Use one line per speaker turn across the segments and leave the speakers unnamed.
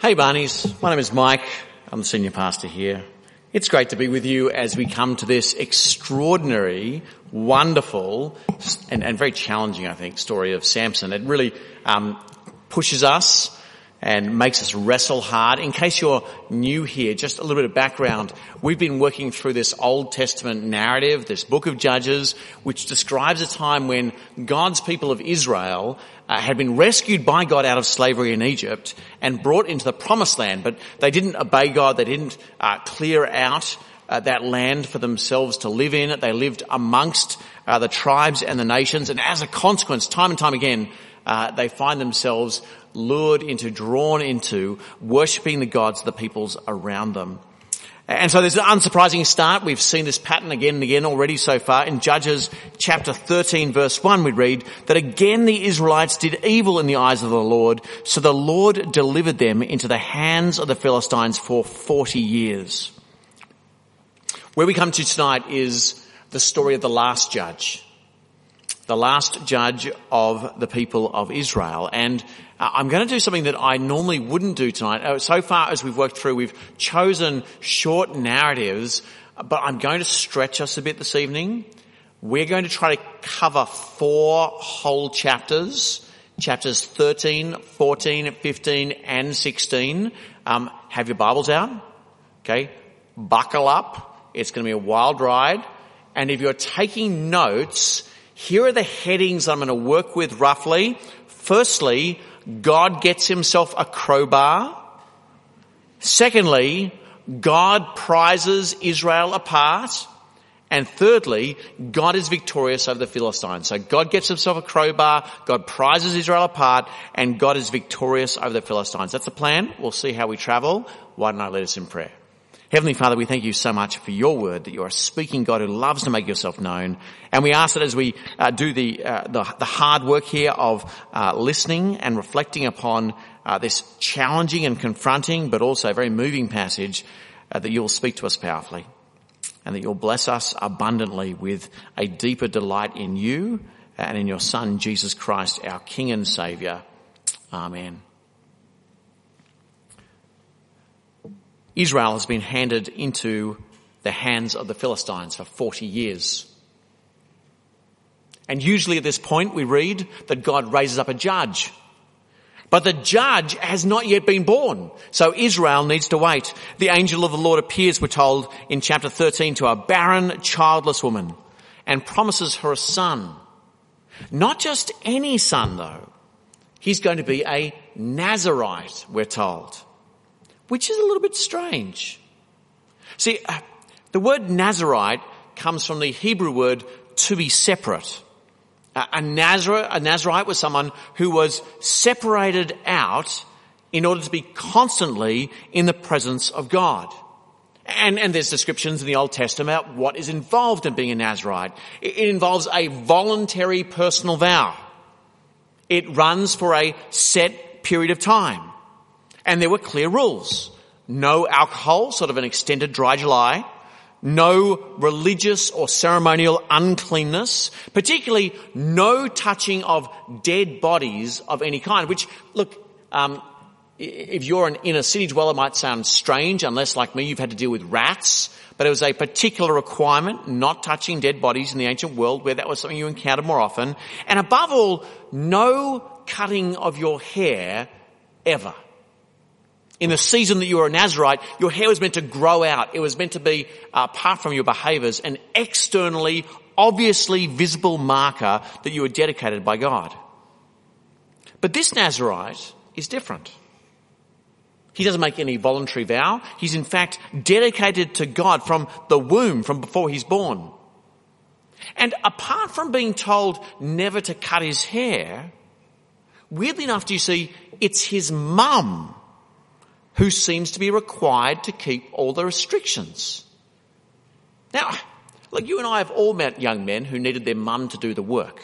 Hey Barneys, my name is Mike. I'm the senior pastor here. It's great to be with you as we come to this extraordinary, wonderful, and very challenging, I think, story of Samson. It really pushes us and makes us wrestle hard. In case you're new here, just a little bit of background. We've been working through this Old Testament narrative, this book of Judges, which describes a time when God's people of Israel had been rescued by God out of slavery in Egypt and brought into the promised land, but they didn't obey God. They didn't clear out that land for themselves to live in. They lived amongst the tribes and the nations, and as a consequence, time and time again, they find themselves drawn into worshipping the gods of the peoples around them. And so there's an unsurprising start. We've seen this pattern again and again already so far. In Judges chapter 13 verse 1 we read that again the Israelites did evil in the eyes of the Lord, so the Lord delivered them into the hands of the Philistines for 40 years. Where we come to tonight is the story of the last judge of the people of Israel. And I'm going to do something that I normally wouldn't do tonight. So far as we've worked through, we've chosen short narratives, but I'm going to stretch us a bit this evening. We're going to try to cover 4 whole chapters 13, 14, 15, and 16. Have your Bibles out. Okay. Buckle up. It's going to be a wild ride. And if you're taking notes, here are the headings I'm going to work with roughly. Firstly, God gets himself a crowbar. Secondly, God prizes Israel apart. And thirdly, God is victorious over the Philistines. So God gets himself a crowbar, God prizes Israel apart, and God is victorious over the Philistines. That's the plan. We'll see how we travel. Why don't I lead us in prayer? Heavenly Father, we thank you so much for your word, that you are a speaking God who loves to make yourself known. And we ask that as we do the hard work here of listening and reflecting upon this challenging and confronting but also very moving passage, that you'll speak to us powerfully and that you'll bless us abundantly with a deeper delight in you and in your Son, Jesus Christ, our King and Saviour. Amen. Israel has been handed into the hands of the Philistines for 40 years. And usually at this point we read that God raises up a judge. But the judge has not yet been born, so Israel needs to wait. The angel of the Lord appears, we're told, in chapter 13 to a barren, childless woman and promises her a son. Not just any son, though. He's going to be a Nazarite, we're told. Which is a little bit strange. See, the word Nazarite comes from the Hebrew word to be separate. A Nazarite was someone who was separated out in order to be constantly in the presence of God. And there's descriptions in the Old Testament about what is involved in being a Nazarite. It involves a voluntary personal vow. It runs for a set period of time. And there were clear rules. No alcohol, sort of an extended dry July. No religious or ceremonial uncleanness. Particularly no touching of dead bodies of any kind. Which, look, if you're an inner city dweller, might sound strange, unless like me you've had to deal with rats. But it was a particular requirement, not touching dead bodies in the ancient world, where that was something you encountered more often. And above all, no cutting of your hair ever. In the season that you were a Nazarite, your hair was meant to grow out. It was meant to be, apart from your behaviours, an externally, obviously visible marker that you were dedicated by God. But this Nazarite is different. He doesn't make any voluntary vow. He's in fact dedicated to God from the womb, from before he's born. And apart from being told never to cut his hair, weirdly enough, do you see, it's his mum who seems to be required to keep all the restrictions. Now, look, you and I have all met young men who needed their mum to do the work.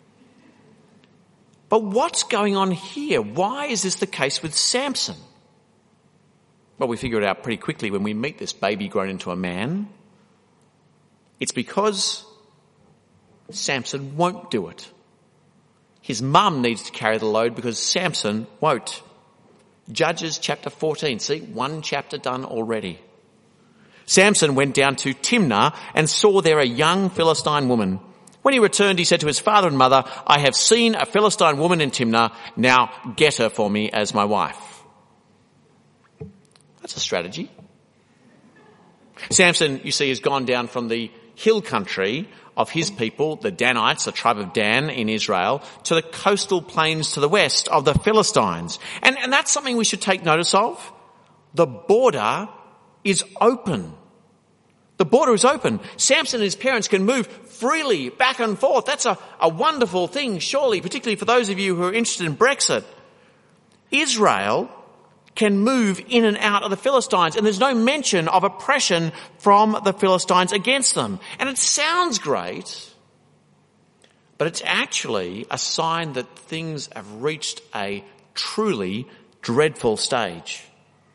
But what's going on here? Why is this the case with Samson? Well, we figure it out pretty quickly when we meet this baby grown into a man. It's because Samson won't do it. His mum needs to carry the load because Samson won't. Judges chapter 14. See, one chapter done already. Samson went down to Timnah and saw there a young Philistine woman. When he returned, he said to his father and mother, I have seen a Philistine woman in Timnah. Now get her for me as my wife. That's a strategy. Samson, you see, has gone down from the hill country of his people, the Danites, the tribe of Dan in Israel, to the coastal plains to the west of the Philistines. And that's something we should take notice of. The border is open. The border is open. Samson and his parents can move freely back and forth. That's a wonderful thing, surely, particularly for those of you who are interested in Brexit. Israel can move in and out of the Philistines, and there's no mention of oppression from the Philistines against them. And it sounds great, but it's actually a sign that things have reached a truly dreadful stage.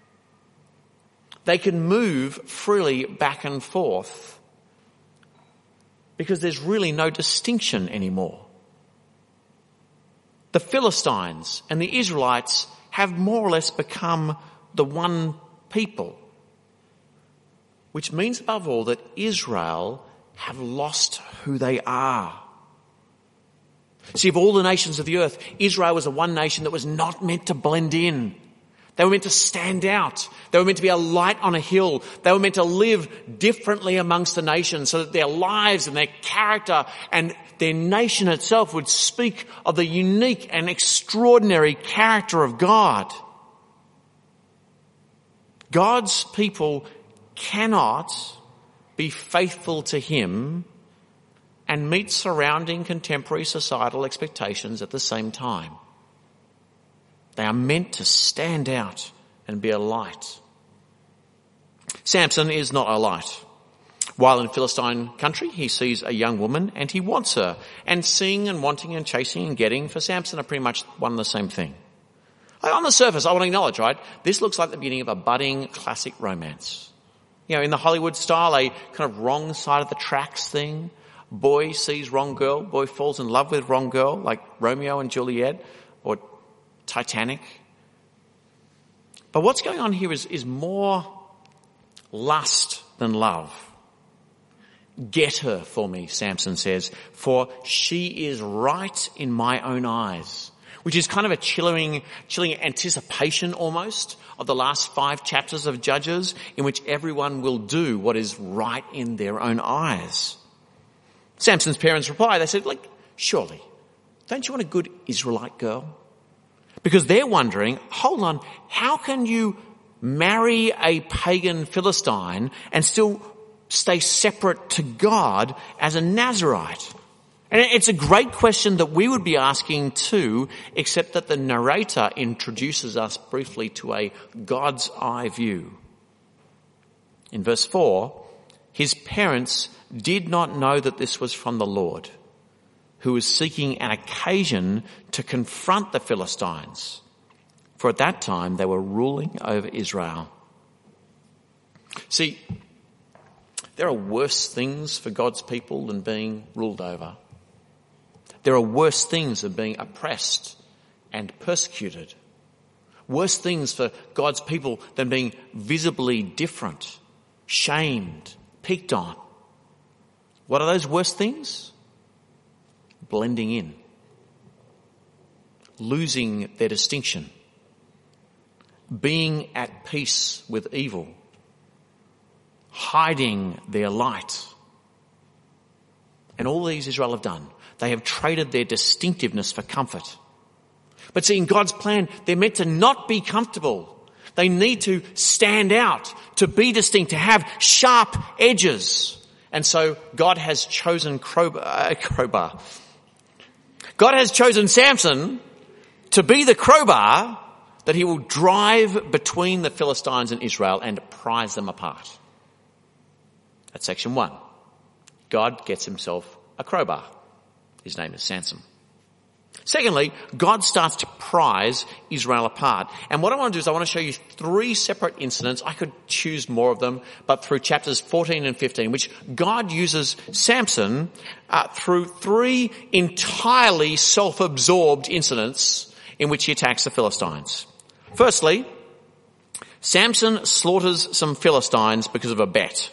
They can move freely back and forth because there's really no distinction anymore. The Philistines and the Israelites have more or less become the one people, which means above all that Israel have lost who they are. See, of all the nations of the earth, Israel was the one nation that was not meant to blend in. They were meant to stand out. They were meant to be a light on a hill. They were meant to live differently amongst the nations so that their lives and their character and their nation itself would speak of the unique and extraordinary character of God. God's people cannot be faithful to Him and meet surrounding contemporary societal expectations at the same time. They are meant to stand out and be a light. Samson is not a light. While in Philistine country, he sees a young woman and he wants her. And seeing and wanting and chasing and getting for Samson are pretty much one and the same thing. On the surface, I want to acknowledge, right, this looks like the beginning of a budding classic romance. You know, in the Hollywood style, a kind of wrong side of the tracks thing. Boy sees wrong girl, boy falls in love with wrong girl, like Romeo and Juliet or Titanic. But what's going on here is more lust than love. Get her for me, Samson says, for she is right in my own eyes. Which is kind of a chilling anticipation almost of the last 5 chapters of Judges, in which everyone will do what is right in their own eyes. Samson's parents reply, they said, surely, don't you want a good Israelite girl? Because they're wondering, hold on, how can you marry a pagan Philistine and still stay separate to God as a Nazirite? And it's a great question that we would be asking too, except that the narrator introduces us briefly to a God's eye view. In verse 4, his parents did not know that this was from the Lord, who was seeking an occasion to confront the Philistines, for at that time they were ruling over Israel. See, there are worse things for God's people than being ruled over. There are worse things than being oppressed and persecuted. Worse things for God's people than being visibly different, shamed, picked on. What are those worst things? Blending in, losing their distinction, being at peace with evil, hiding their light. And all these Israel have done. They have traded their distinctiveness for comfort. But see, in God's plan, they're meant to not be comfortable. They need to stand out, to be distinct, to have sharp edges. And so God has chosen crowbar. God has chosen Samson to be the crowbar that he will drive between the Philistines and Israel and prise them apart. That's section 1. God gets himself a crowbar. His name is Samson. Secondly, God starts to prise Israel apart. And what I want to do is I want to show you 3 separate incidents. I could choose more of them, but through chapters 14 and 15, which God uses Samson through 3 entirely self-absorbed incidents in which he attacks the Philistines. Firstly, Samson slaughters some Philistines because of a bet.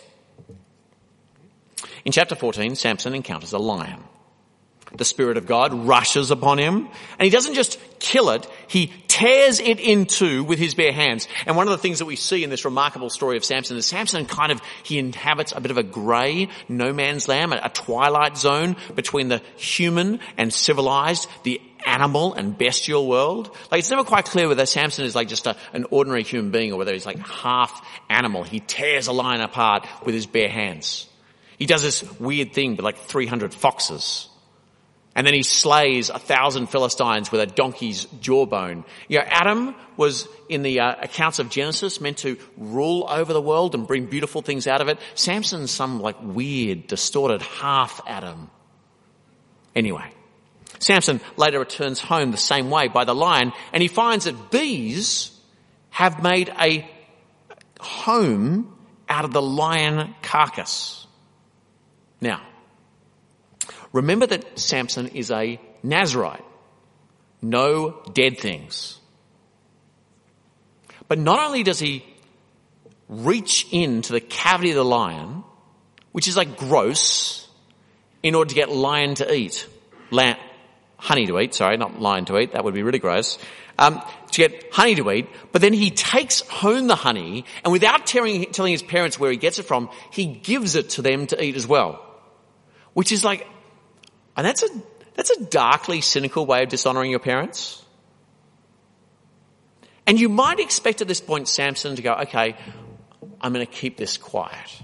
In chapter 14, Samson encounters a lion. The Spirit of God rushes upon him, and he doesn't just kill it, he tears it in two with his bare hands. And one of the things that we see in this remarkable story of Samson is Samson he inhabits a bit of a grey no man's land, a twilight zone between the human and civilized, the animal and bestial world. Like, it's never quite clear whether Samson is like just an ordinary human being or whether he's like half animal. He tears a lion apart with his bare hands. He does this weird thing with like 300 foxes. And then he slays 1,000 Philistines with a donkey's jawbone. You know, Adam was, in the accounts of Genesis, meant to rule over the world and bring beautiful things out of it. Samson's some like weird, distorted half Adam. Anyway, Samson later returns home the same way by the lion, and he finds that bees have made a home out of the lion carcass. Now, remember that Samson is a Nazirite. No dead things. But not only does he reach into the cavity of the lion, which is like gross, in order to get honey to eat, not lion to eat, that would be really gross, to get honey to eat, but then he takes home the honey, and without telling his parents where he gets it from, he gives it to them to eat as well. Which is like, and that's a darkly cynical way of dishonoring your parents. And you might expect at this point Samson to go, okay, I'm going to keep this quiet.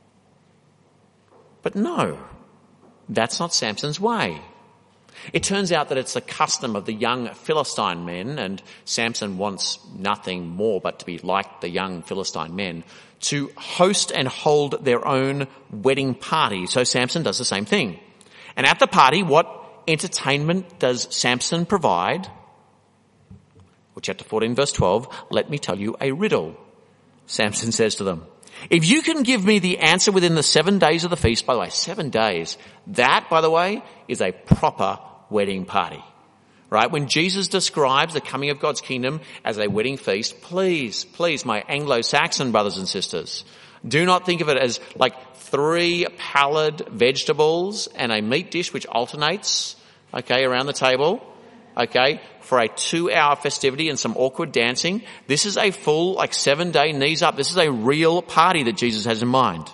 But no, that's not Samson's way. It turns out that it's the custom of the young Philistine men, and Samson wants nothing more but to be like the young Philistine men, to host and hold their own wedding party. So Samson does the same thing. And at the party, what entertainment does Samson provide? Well, chapter 14, verse 12, let me tell you a riddle. Samson says to them, if you can give me the answer within the 7 days of the feast, by the way, 7 days, that, by the way, is a proper wedding party. Right? When Jesus describes the coming of God's kingdom as a wedding feast, please, my Anglo-Saxon brothers and sisters, do not think of it as like 3 pallid vegetables and a meat dish which alternates, okay, around the table, okay, for a 2-hour festivity and some awkward dancing. This is a full, 7-day knees up. This is a real party that Jesus has in mind.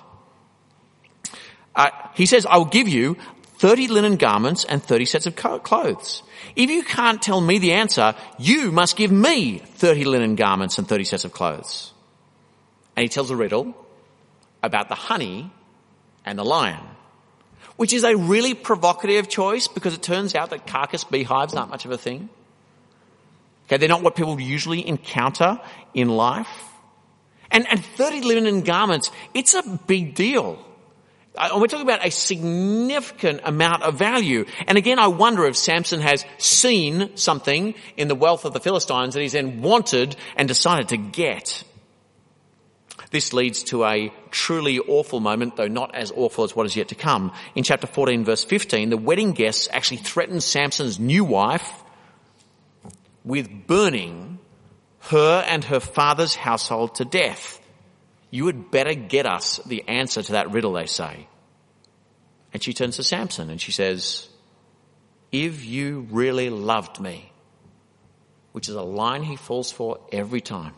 He says, I will give you 30 linen garments and 30 sets of clothes. If you can't tell me the answer, you must give me 30 linen garments and 30 sets of clothes. And he tells a riddle about the honey and the lion, which is a really provocative choice because it turns out that carcass beehives aren't much of a thing. Okay, they're not what people usually encounter in life. And 30 linen garments, it's a big deal. We're talking about a significant amount of value. And again, I wonder if Samson has seen something in the wealth of the Philistines that he's then wanted and decided to get. This leads to a truly awful moment, though not as awful as what is yet to come. In chapter 14, verse 15, the wedding guests actually threaten Samson's new wife with burning her and her father's household to death. You had better get us the answer to that riddle, they say. And she turns to Samson and she says, if you really loved me, which is a line he falls for every time.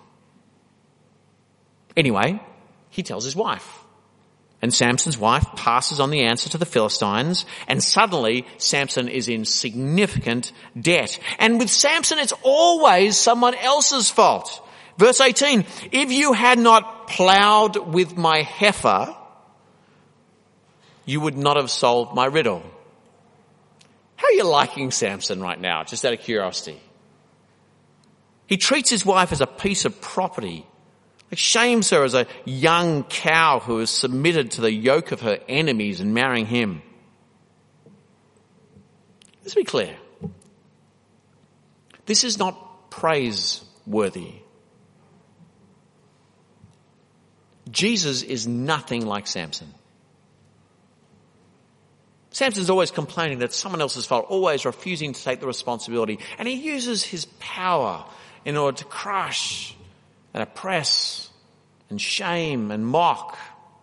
Anyway, he tells his wife. And Samson's wife passes on the answer to the Philistines, and suddenly Samson is in significant debt. And with Samson, it's always someone else's fault. Verse 18, if you had not plowed with my heifer, you would not have solved my riddle. How are you liking Samson right now, just out of curiosity? He treats his wife as a piece of property. He shames her as a young cow who is submitted to the yoke of her enemies and marrying him. Let's be clear. This is not praiseworthy. Jesus is nothing like Samson. Samson's always complaining that it's someone else's fault, always refusing to take the responsibility. And he uses his power in order to crush and oppress and shame and mock.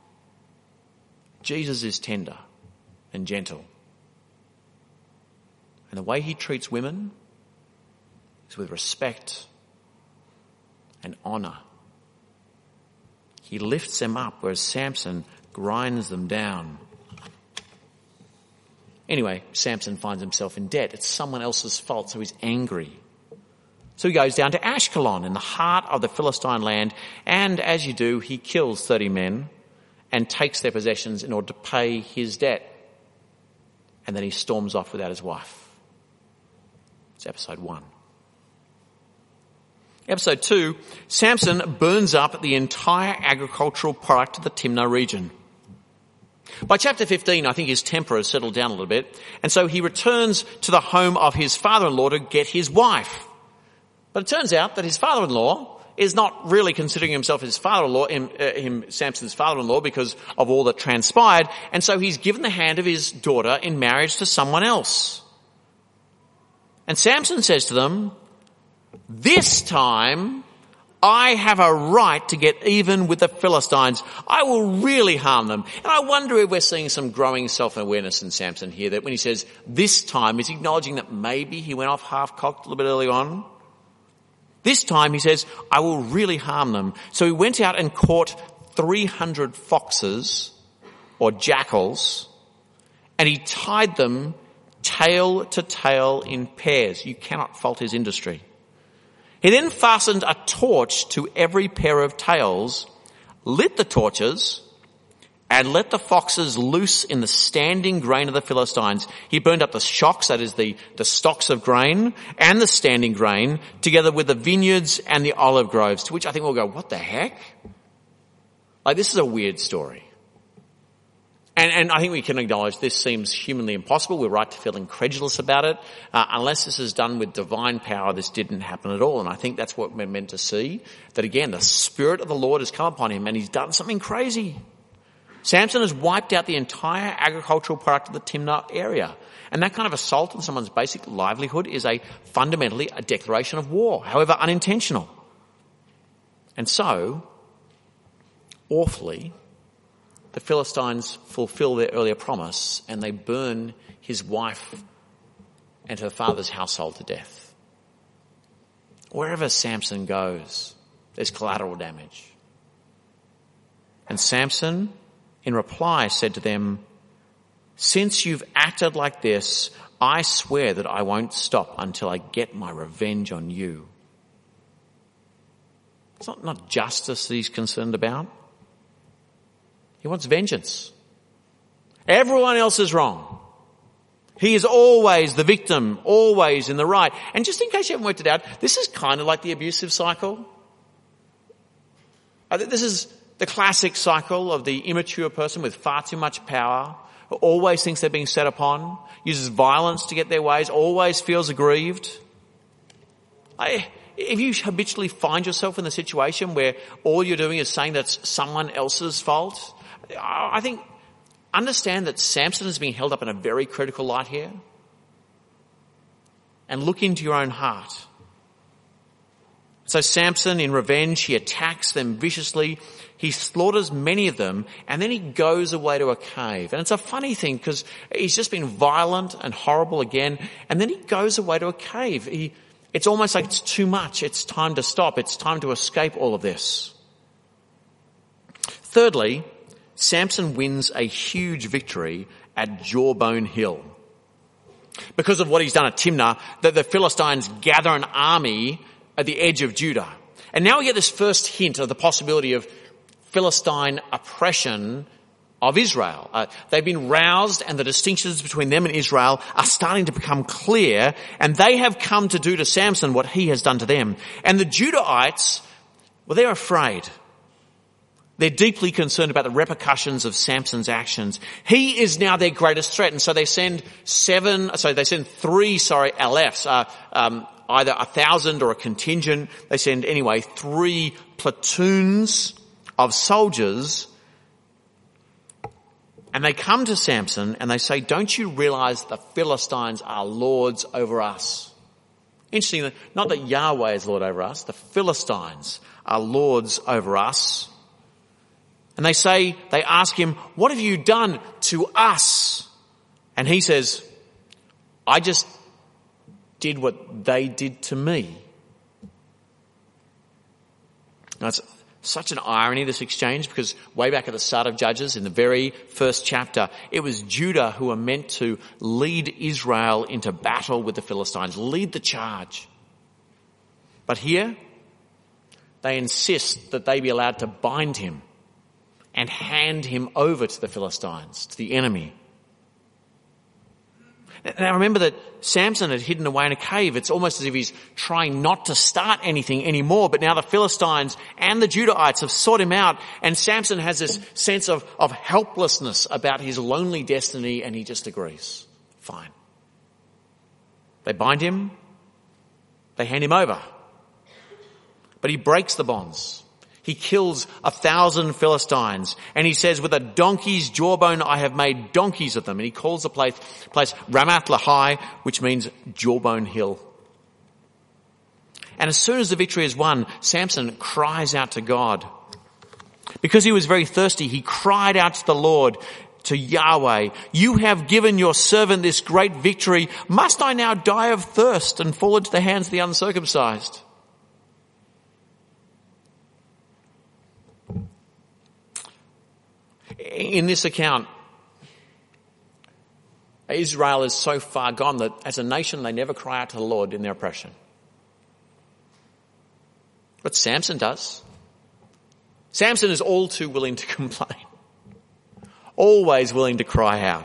Jesus is tender and gentle. And the way he treats women is with respect and honour. He lifts them up, whereas Samson grinds them down. Anyway, Samson finds himself in debt. It's someone else's fault, so he's angry. So he goes down to Ashkelon in the heart of the Philistine land, and as you do, he kills 30 men and takes their possessions in order to pay his debt. And then he storms off without his wife. It's episode 1. Episode 2, Samson burns up the entire agricultural product of the Timnah region. By chapter 15, I think his temper has settled down a little bit, and so he returns to the home of his father-in-law to get his wife. But it turns out that his father-in-law is not really considering himself his father-in-law, Samson's father-in-law, because of all that transpired, and so he's given the hand of his daughter in marriage to someone else. And Samson says to them, "This time I have a right to get even with the Philistines. I will really harm them." And I wonder if we're seeing some growing self-awareness in Samson here, that when he says this time, he's acknowledging that maybe he went off half-cocked a little bit early on. This time he says, "I will really harm them." So he went out and caught 300 foxes or jackals, and he tied them tail to tail in pairs. You cannot fault his industry. He then fastened a torch to every pair of tails, lit the torches, and let the foxes loose in the standing grain of the Philistines. He burned up the shocks, that is the stalks of grain, and the standing grain, together with the vineyards and the olive groves, to which I think we'll go, what the heck? Like, this is a weird story. And I think we can acknowledge this seems humanly impossible. We're right to feel incredulous about it. Unless this is done with divine power, this didn't happen at all. And I think that's what we're meant to see. That again, the Spirit of the Lord has come upon him and he's done something crazy. Samson has wiped out the entire agricultural product of the Timnah area. And that kind of assault on someone's basic livelihood is fundamentally a declaration of war, however unintentional. And so, awfully, the Philistines fulfill their earlier promise and they burn his wife and her father's household to death. Wherever Samson goes, there's collateral damage. And Samson, in reply, said to them, "Since you've acted like this, I swear that I won't stop until I get my revenge on you." It's not justice that he's concerned about. He wants vengeance. Everyone else is wrong. He is always the victim, always in the right. And just in case you haven't worked it out, this is kind of like the abusive cycle. This is the classic cycle of the immature person with far too much power, who always thinks they're being set upon, uses violence to get their ways, always feels aggrieved. If you habitually find yourself in the situation where all you're doing is saying that's someone else's fault, I think understand that Samson is being held up in a very critical light here. And look into your own heart. So Samson, in revenge, he attacks them viciously. He slaughters many of them, and then he goes away to a cave. And it's a funny thing because he's just been violent and horrible again, and then he goes away to a cave. It's almost like it's too much. It's time to stop. It's time to escape all of this. Thirdly, Samson wins a huge victory at Jawbone Hill. Because of what he's done at Timnah, the Philistines gather an army at the edge of Judah. And now we get this first hint of the possibility of Philistine oppression of Israel. They've been roused and the distinctions between them and Israel are starting to become clear, and they have come to do to Samson what he has done to them. And the Judahites, well, they're afraid. They're deeply concerned about the repercussions of Samson's actions. He is now their greatest threat, and so they send three Alephs, either 1,000 or a contingent. They send, 3 platoons of soldiers And they come to Samson and they say, don't you realize the Philistines are lords over us? Interesting, not that Yahweh is Lord over us, the Philistines are lords over us. And they ask him, what have you done to us? And he says, I just did what they did to me. Now it's such an irony, this exchange, because way back at the start of Judges, in the very first chapter, it was Judah who were meant to lead Israel into battle with the Philistines, lead the charge. But here, they insist that they be allowed to bind him and hand him over to the Philistines, to the enemy. Now remember that Samson had hidden away in a cave. It's almost as if he's trying not to start anything anymore, but now the Philistines and the Judahites have sought him out, and Samson has this sense of helplessness about his lonely destiny, and he just agrees. Fine. They bind him, they hand him over, but he breaks the bonds. He kills 1,000 Philistines, and he says, with a donkey's jawbone I have made donkeys of them. And he calls the place Ramath Lehi, which means jawbone hill. And as soon as the victory is won, Samson cries out to God. Because he was very thirsty, he cried out to the Lord, to Yahweh, you have given your servant this great victory. Must I now die of thirst and fall into the hands of the uncircumcised? In this account, Israel is so far gone that as a nation they never cry out to the Lord in their oppression. But Samson does. Samson is all too willing to complain. Always willing to cry out.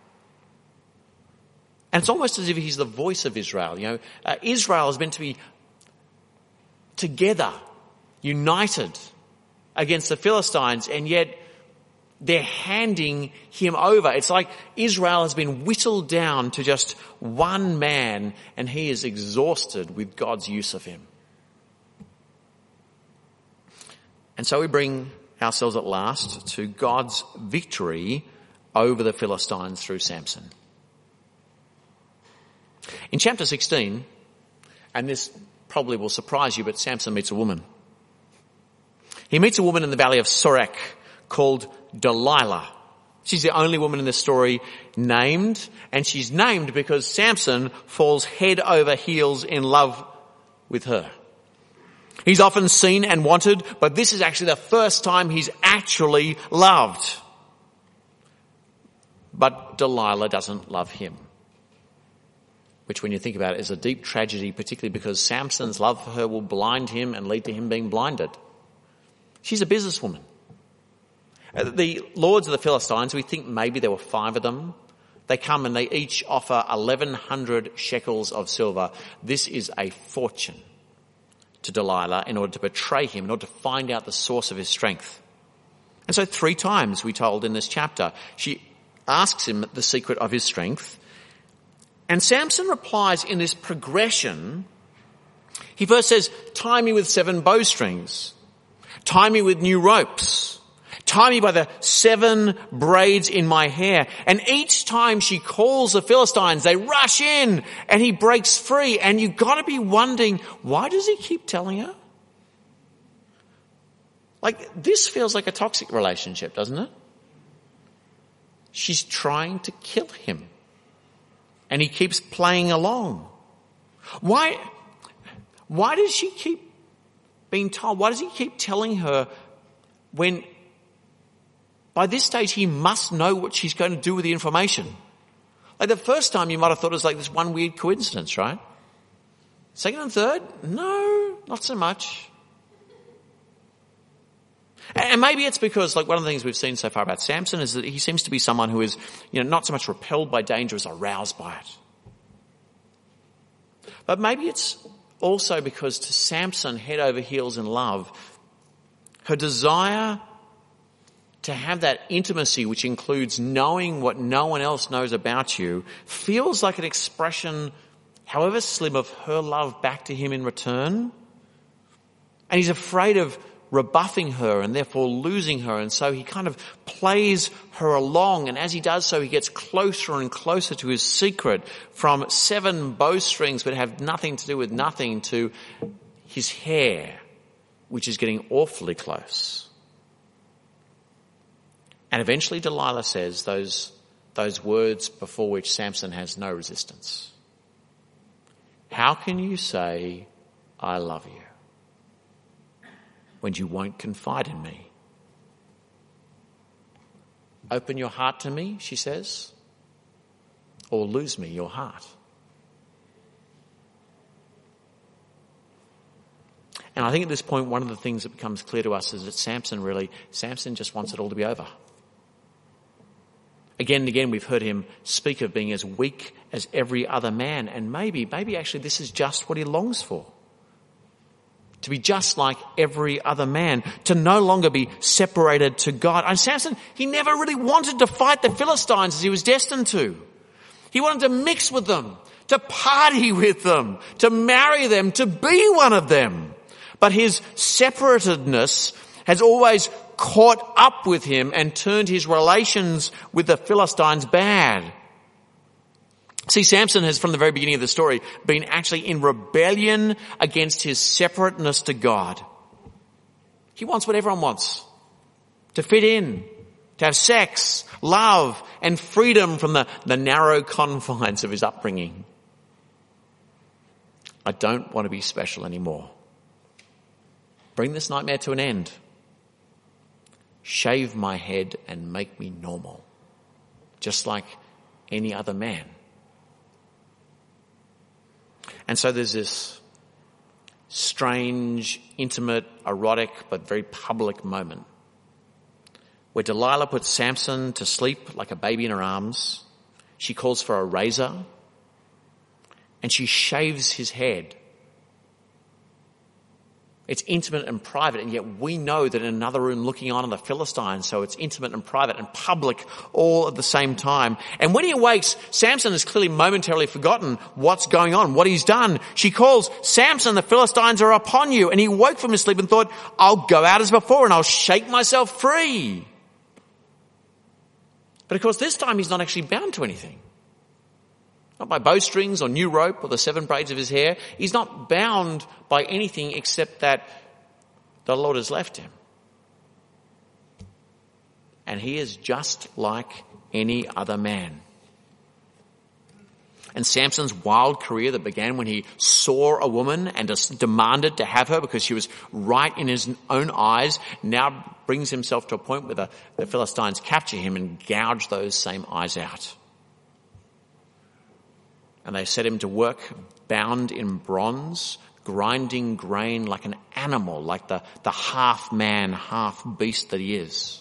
And it's almost as if he's the voice of Israel. Israel is meant to be together, united against the Philistines, and yet they're handing him over. It's like Israel has been whittled down to just one man, and he is exhausted with God's use of him. And so we bring ourselves at last to God's victory over the Philistines through Samson. In chapter 16, and this probably will surprise you, but Samson meets a woman. He meets a woman in the valley of Sorek called Delilah. She's the only woman in this story named, and she's named because Samson falls head over heels in love with her. He's often seen and wanted, but this is actually the first time he's actually loved. But Delilah doesn't love him, which when you think about it is a deep tragedy, particularly because Samson's love for her will blind him and lead to him being blinded. She's a businesswoman. The lords of the Philistines, we think maybe there were 5 of them. They come and they each offer 1,100 shekels of silver. This is a fortune to Delilah in order to betray him, in order to find out the source of his strength. And so 3 times, we're told in this chapter, she asks him the secret of his strength. And Samson replies in this progression. He first says, tie me with 7 bowstrings. Tie me with new ropes. Tie me by the 7 braids in my hair. And each time she calls the Philistines, they rush in and he breaks free. And you've got to be wondering, why does he keep telling her? Like, this feels like a toxic relationship, doesn't it? She's trying to kill him. And he keeps playing along. Why does she keep being told? Why does he keep telling her when by this stage he must know what she's going to do with the information? Like the first time you might have thought it was like this one weird coincidence, right? Second and third? No, not so much. And maybe it's because, like, one of the things we've seen so far about Samson is that he seems to be someone who is, not so much repelled by danger as aroused by it. But maybe it's also because to Samson, head over heels in love, her desire to have that intimacy, which includes knowing what no one else knows about you, feels like an expression, however slim, of her love back to him in return. And he's afraid of rebuffing her and therefore losing her. And so he kind of plays her along. And as he does so, he gets closer and closer to his secret, from 7 bowstrings that have nothing to do with nothing to his hair, which is getting awfully close. And eventually Delilah says those words before which Samson has no resistance. How can you say, I love you, when you won't confide in me? Open your heart to me, she says, or lose me your heart. And I think at this point, one of the things that becomes clear to us is that Samson just wants it all to be over. Again and again, we've heard him speak of being as weak as every other man. And maybe actually this is just what he longs for. To be just like every other man. To no longer be separated to God. And Samson, he never really wanted to fight the Philistines as he was destined to. He wanted to mix with them, to party with them, to marry them, to be one of them. But his separatedness has always caught up with him and turned his relations with the Philistines bad. See, Samson has, from the very beginning of the story, been actually in rebellion against his separateness to God. He wants what everyone wants. To fit in, to have sex, love, and freedom from the narrow confines of his upbringing. I don't want to be special anymore. Bring this nightmare to an end. Shave my head and make me normal, just like any other man. And so there's this strange, intimate, erotic, but very public moment where Delilah puts Samson to sleep like a baby in her arms. She calls for a razor and she shaves his head. It's intimate and private, and yet we know that in another room looking on are the Philistines, so it's intimate and private and public all at the same time. And when he awakes, Samson has clearly momentarily forgotten what's going on, what he's done. She calls, Samson, the Philistines are upon you. And he woke from his sleep and thought, I'll go out as before and I'll shake myself free. But of course, this time he's not actually bound to anything. Not by bowstrings or new rope or the 7 braids of his hair. He's not bound by anything except that the Lord has left him. And he is just like any other man. And Samson's wild career that began when he saw a woman and demanded to have her because she was right in his own eyes now brings himself to a point where the Philistines capture him and gouge those same eyes out. And they set him to work bound in bronze, grinding grain like an animal, like the half man, half beast that he is.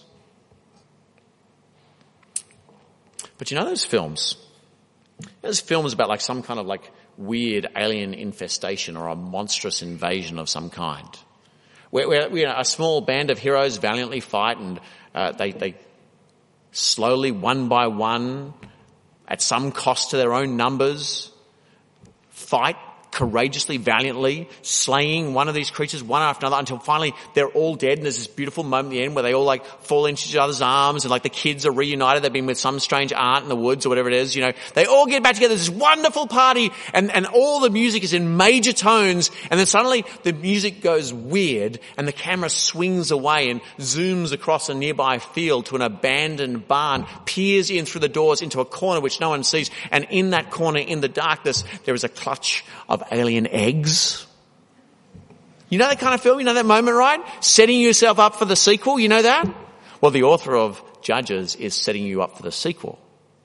But you know those films? There's films about like some kind of like weird alien infestation or a monstrous invasion of some kind. Where a small band of heroes valiantly fight and they slowly, one by one, at some cost to their own numbers, fight courageously, valiantly, slaying one of these creatures one after another until finally they're all dead. And there's this beautiful moment at the end where they all like fall into each other's arms and like the kids are reunited. They've been with some strange aunt in the woods or whatever it is. You know, they all get back together. This wonderful party and all the music is in major tones. And then suddenly the music goes weird and the camera swings away and zooms across a nearby field to an abandoned barn, peers in through the doors into a corner which no one sees. And in that corner, in the darkness, there is a clutch of alien eggs. You know that kind of film? You know that moment, right? Setting yourself up for the sequel. You know that? Well, the author of Judges is setting you up for the sequel.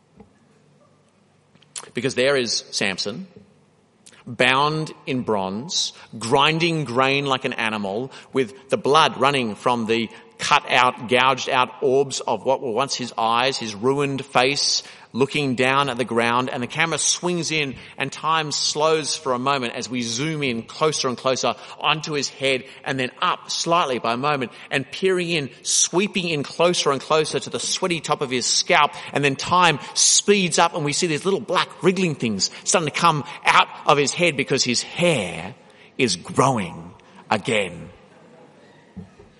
Because there is Samson, bound in bronze, grinding grain like an animal, with the blood running from the cut out, gouged out orbs of what were once his eyes, his ruined face, looking down at the ground, and the camera swings in and time slows for a moment as we zoom in closer and closer onto his head and then up slightly by a moment and peering in, sweeping in closer and closer to the sweaty top of his scalp, and then time speeds up and we see these little black wriggling things starting to come out of his head because his hair is growing again.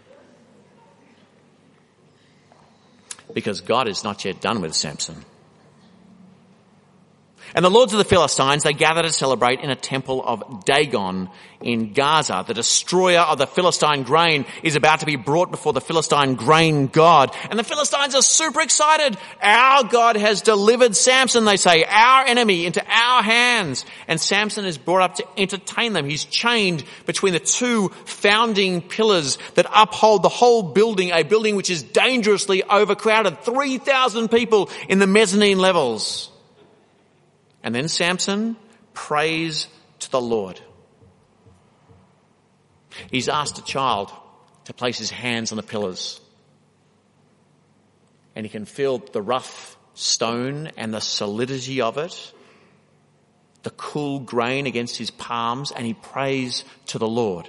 because God is not yet done with Samson. And the lords of the Philistines, they gather to celebrate in a temple of Dagon in Gaza. The destroyer of the Philistine grain is about to be brought before the Philistine grain god. And the Philistines are super excited. Our God has delivered Samson, they say, our enemy, into our hands. And Samson is brought up to entertain them. He's chained between the two founding pillars that uphold the whole building, a building which is dangerously overcrowded. 3,000 people in the mezzanine levels. And then Samson prays to the Lord. He's asked a child to place his hands on the pillars. And he can feel the rough stone and the solidity of it, the cool grain against his palms, and he prays to the Lord.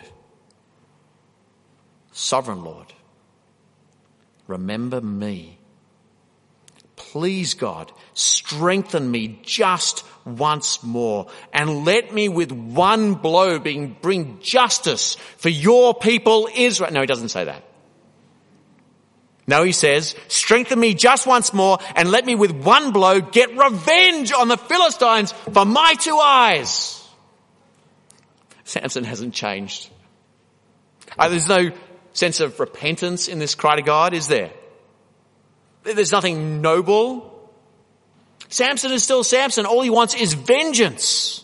Sovereign Lord, remember me. Please, God, strengthen me just once more and let me with one blow bring justice for your people Israel. No, he doesn't say that. No, he says, strengthen me just once more and let me with one blow get revenge on the Philistines for my two eyes. Samson hasn't changed. There's no sense of repentance in this cry to God, is there? There's nothing noble. Samson is still Samson. All he wants is vengeance.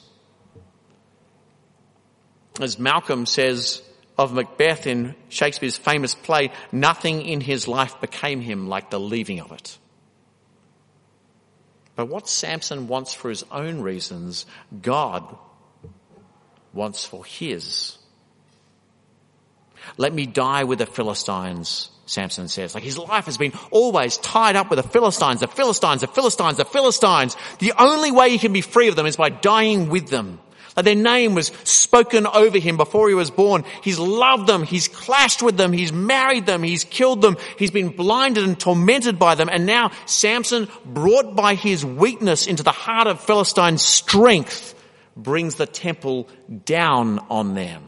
As Malcolm says of Macbeth in Shakespeare's famous play, nothing in his life became him like the leaving of it. But what Samson wants for his own reasons, God wants for his. Let me die with the Philistines, Samson says. Like his life has been always tied up with the Philistines, the Philistines, the Philistines, the Philistines. The only way he can be free of them is by dying with them. Like their name was spoken over him before he was born. He's loved them. He's clashed with them. He's married them. He's killed them. He's been blinded and tormented by them. And now Samson, brought by his weakness into the heart of Philistine strength, brings the temple down on them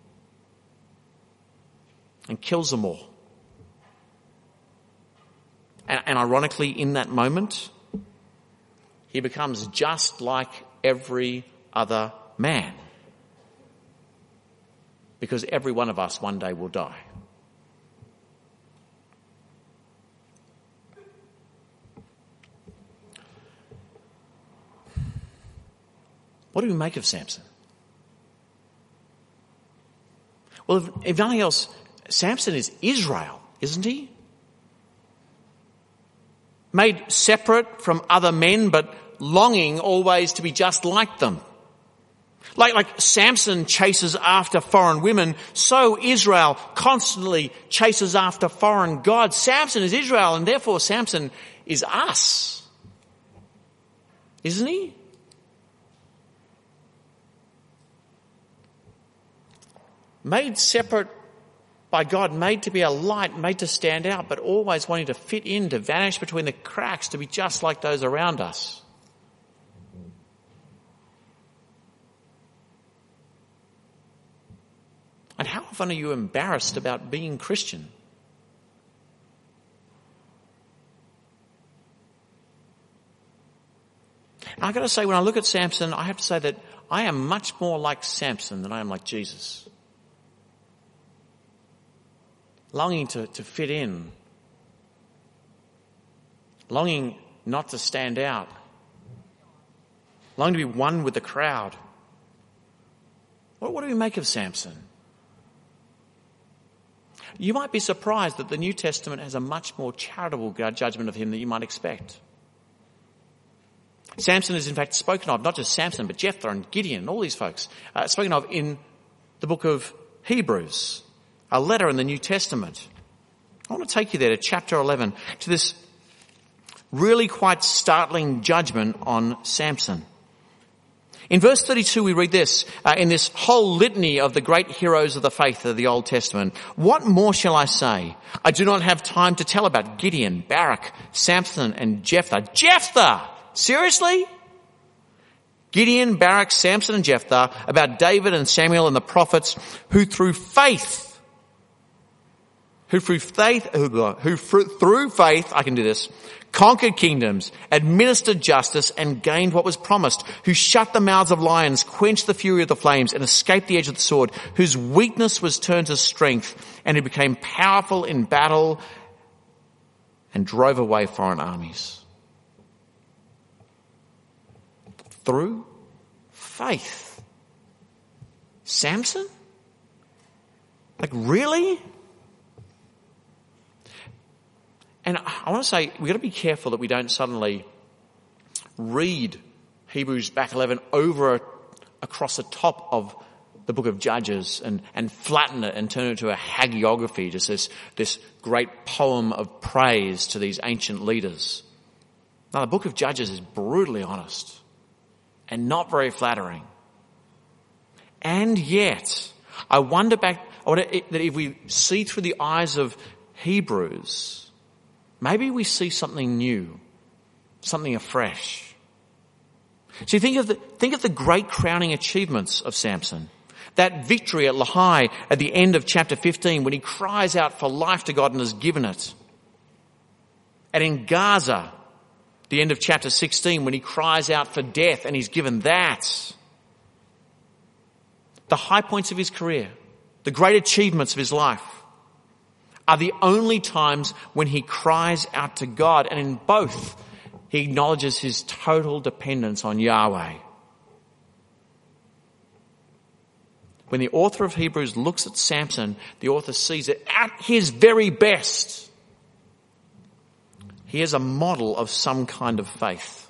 and kills them all. And ironically, in that moment, he becomes just like every other man. Because every one of us one day will die. What do we make of Samson? Well, if nothing else, Samson is Israel, isn't he? Made separate from other men, but longing always to be just like them. Like Samson chases after foreign women, so Israel constantly chases after foreign gods. Samson is Israel, and therefore Samson is us. Isn't he? Made separate by God, made to be a light, made to stand out, but always wanting to fit in, to vanish between the cracks, to be just like those around us. And how often are you embarrassed about being Christian? And I've got to say, when I look at Samson, I have to say that I am much more like Samson than I am like Jesus. Longing to fit in. Longing not to stand out. Longing to be one with the crowd. What do we make of Samson? You might be surprised that the New Testament has a much more charitable judgment of him than you might expect. Samson is in fact spoken of, not just Samson, but Jephthah and Gideon and all these folks, spoken of in the book of Hebrews, a letter in the New Testament. I want to take you there to chapter 11, to this really quite startling judgment on Samson. In verse 32 we read this, in this whole litany of the great heroes of the faith of the Old Testament. What more shall I say? I do not have time to tell about Gideon, Barak, Samson and Jephthah. Jephthah! Seriously? Gideon, Barak, Samson and Jephthah, about David and Samuel and the prophets, who through faith who through faith, I can do this, conquered kingdoms, administered justice, and gained what was promised, who shut the mouths of lions, quenched the fury of the flames, and escaped the edge of the sword, whose weakness was turned to strength, and who became powerful in battle and drove away foreign armies. Through faith. Samson? Like, really? And I want to say, we've got to be careful that we don't suddenly read Hebrews back 11 across the top of the book of Judges and flatten it and turn it into a hagiography, just this great poem of praise to these ancient leaders. Now, the book of Judges is brutally honest and not very flattering. And yet, I wonder that if we see through the eyes of Hebrews, maybe we see something new, something afresh. See, think of the great crowning achievements of Samson. That victory at Lahai at the end of chapter 15 when he cries out for life to God and has given it. And in Gaza, the end of chapter 16 when he cries out for death and he's given that. The high points of his career, the great achievements of his life are the only times when he cries out to God, and in both he acknowledges his total dependence on Yahweh. When the author of Hebrews looks at Samson, the author sees it at his very best. He is a model of some kind of faith.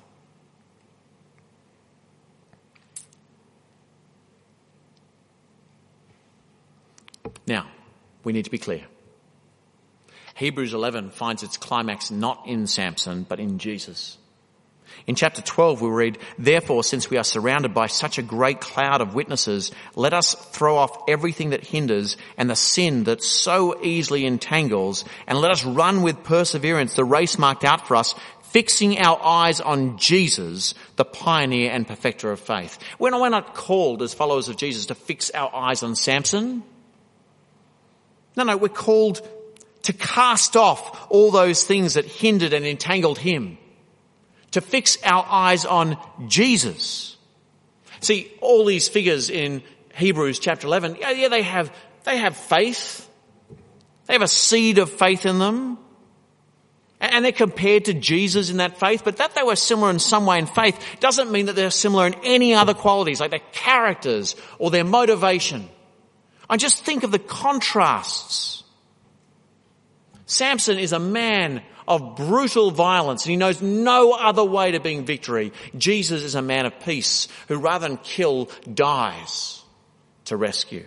Now, we need to be clear. Hebrews 11 finds its climax not in Samson, but in Jesus. In chapter 12 we read, "Therefore, since we are surrounded by such a great cloud of witnesses, let us throw off everything that hinders and the sin that so easily entangles, and let us run with perseverance the race marked out for us, fixing our eyes on Jesus, the pioneer and perfecter of faith." We're not called as followers of Jesus to fix our eyes on Samson. No, we're called to cast off all those things that hindered and entangled him. To fix our eyes on Jesus. See, all these figures in Hebrews chapter 11, they have faith. They have a seed of faith in them. And they're compared to Jesus in that faith, but that they were similar in some way in faith doesn't mean that they're similar in any other qualities, like their characters or their motivation. I just think of the contrasts. Samson is a man of brutal violence and he knows no other way to bring victory. Jesus is a man of peace who rather than kill, dies to rescue.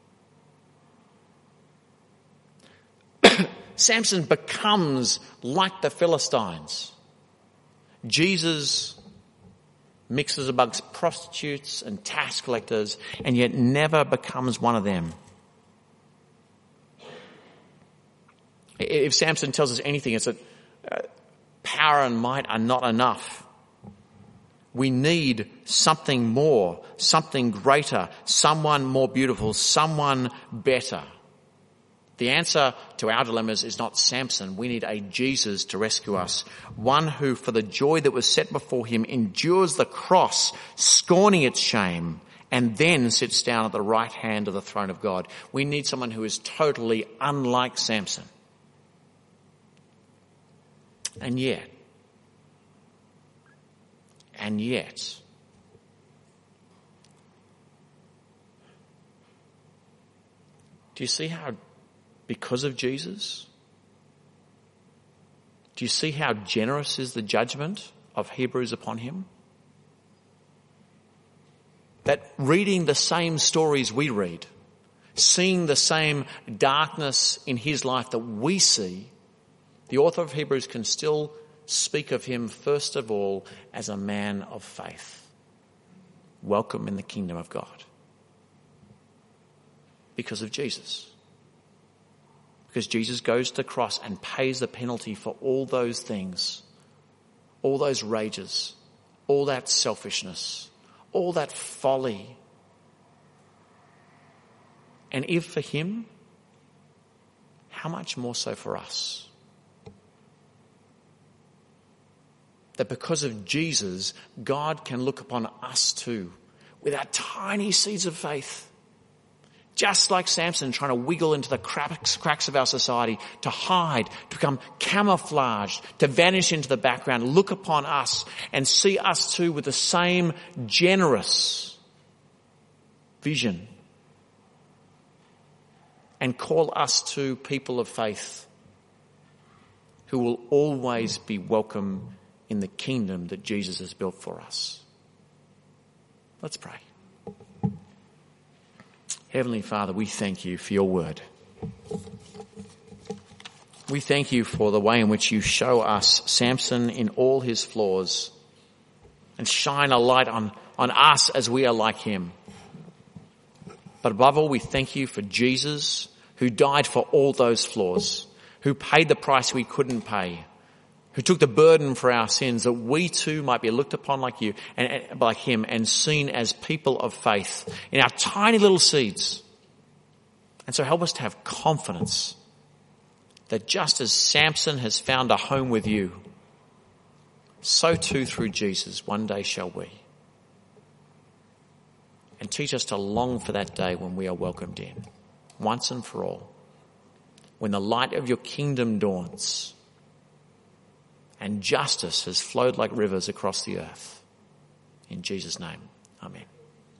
Samson becomes like the Philistines. Jesus mixes amongst prostitutes and tax collectors and yet never becomes one of them. If Samson tells us anything, it's that power and might are not enough. We need something more, something greater, someone more beautiful, someone better. The answer to our dilemmas is not Samson. We need a Jesus to rescue us. One who, for the joy that was set before him, endures the cross, scorning its shame, and then sits down at the right hand of the throne of God. We need someone who is totally unlike Samson. And yet, do you see how, because of Jesus, do you see how generous is the judgment of Hebrews upon him? That reading the same stories we read, seeing the same darkness in his life that we see, the author of Hebrews can still speak of him first of all as a man of faith. Welcome in the kingdom of God. Because of Jesus. Because Jesus goes to the cross and pays the penalty for all those things, all those rages, all that selfishness, all that folly. And if for him, how much more so for us? That because of Jesus, God can look upon us too with our tiny seeds of faith. Just like Samson trying to wiggle into the cracks of our society, to hide, to become camouflaged, to vanish into the background, look upon us and see us too with the same generous vision and call us to people of faith who will always be welcome in the kingdom that Jesus has built for us. Let's pray. Heavenly Father, we thank you for your word. We thank you for the way in which you show us Samson in all his flaws and shine a light on us as we are like him. But above all, we thank you for Jesus, who died for all those flaws, who paid the price we couldn't pay, who took the burden for our sins, that we too might be looked upon like you and like him and seen as people of faith in our tiny little seeds. And so help us to have confidence that just as Samson has found a home with you, so too through Jesus one day shall we. And teach us to long for that day when we are welcomed in, once and for all, when the light of your kingdom dawns and justice has flowed like rivers across the earth. In Jesus' name.